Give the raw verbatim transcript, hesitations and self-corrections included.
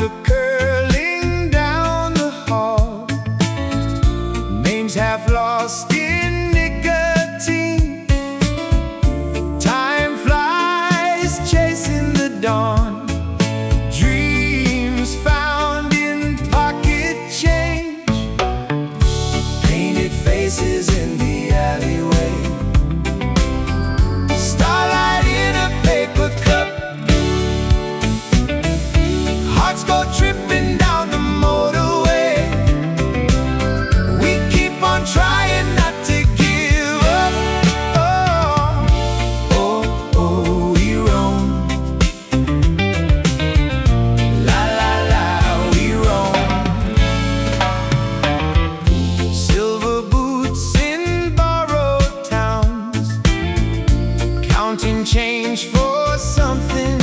laughter curling down the hall. Names half lost in nicotine. Time flies chasing the dawn. Dreams found in pocket change. Painted faces in the alleyway. Starlight in a paper cup. Hearts go tripping down the motorway. We keep on trying not to give up. Oh, oh, oh, we roam. La, la, la, we roam. Silver boots in borrowed towns, counting change for something